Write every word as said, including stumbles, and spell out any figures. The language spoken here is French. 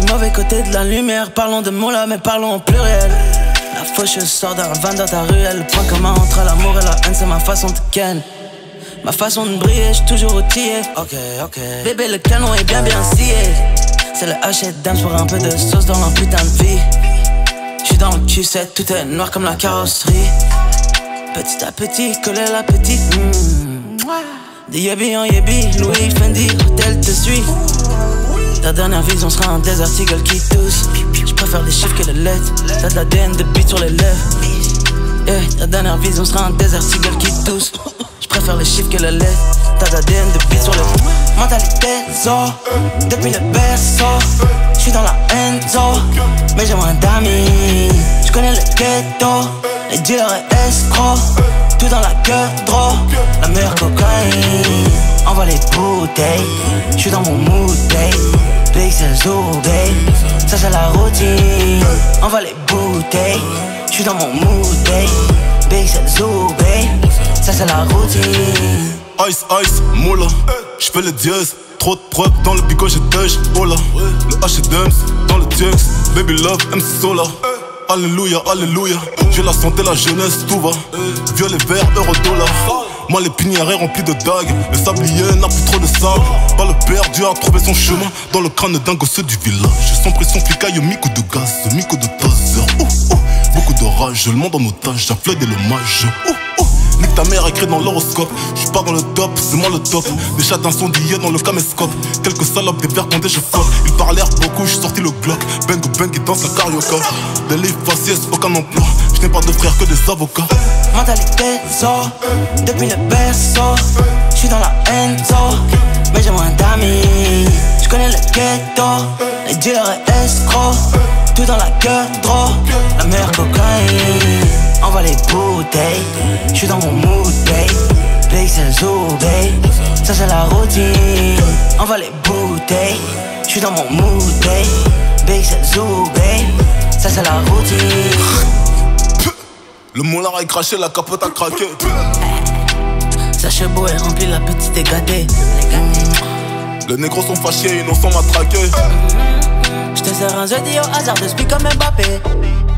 mauvais côté de la lumière. Parlons de mots là, mais parlons au pluriel. La faucheuse sort d'un van dans ta ruelle. Le point commun entre l'amour et la haine, c'est ma façon de ken. Ma façon de briller, j'suis toujours outillé. Ok, ok. Bébé, le canon est bien bien scié. C'est le H et dance pour un peu de sauce dans leur putain de vie. J'suis dans le Q sept, tout est noir comme la carrosserie. Petit à petit, coller la petite. Mmh. Des yébi en yébi, Louis Fendi, hôtel te suit. Ta dernière vision sera un désert eagle qui tousse. J'préfère les chiffres que les lettres. T'as de l'A D N de beat sur les lèvres. Yeah, ta dernière vision sera un désert eagle qui tousse. J'préfère les chiffres que les lettres. T'as de l'A D N de beat sur les mentalité zo. Depuis le berceau, j'suis dans la enzo. Mais j'ai moins d'amis. J'connais le ghetto. Les dealers et escrocs. Tout dans la queue, draw. La meilleure cocaïne. Envoie les bouteilles. J'suis dans mon mood, babe. Big c'est zoo, babe. Ça c'est la routine. Envoie les bouteilles. J'suis dans mon mood, babe. Big c'est zoo, babe. Ça c'est la routine. Ice, ice, moula. J'fais le dièse. Trop de preuves dans le bigot, j'ai touch. Oh là. Le H et Dems dans le T X. Baby love, M C Sola. Alléluia, alléluia. J'ai la santé, la jeunesse, tout va. Violet, vert, euro, dollar. Moi les pinières remplis de dagues. Le sablier n'a plus trop de sable. Pas le perdu a trouvé son chemin dans le crâne d'un gosse du village. Sans pression flicaille, mi-coup de gaz, mi-coup de taser. Oh, oh. Beaucoup de rage, le monde en otage, j'afflède et l'hommage. Oh, oh. Nique ta mère écrit dans l'horoscope. J'suis pas dans le top, c'est moi le top. Des chats incendiés dans le caméscope. Quelques salopes, des verres condés, je flotte. Ils parlèrent beaucoup, j'suis sorti le Glock. Bang bang, ils dansent la carioca. Des livres faciès, aucun emploi. J'n'ai pas de frères que des avocats. Mentalité zo. Depuis le berceau, j'suis dans la enzo. Mais j'ai moins d'amis. J'connais le ghetto. Les dealers et escrocs. Tout dans la queue, draw. La meilleure cocaïne. Envoie les bouteilles. J'suis dans mon mood, babe. Big c'est zoo, babe. Ça c'est la routine. Envoie les bouteilles. J'suis dans mon mood, babe. Big c'est zoo, babe. Ça c'est la routine. Le moulard a craché, la capote a craqué. Sachet beau est rempli, la petite est gâtée. Les négros sont fâchés, innocents m'a traqué. J'te sers un jeudi au hasard de speak comme Mbappé.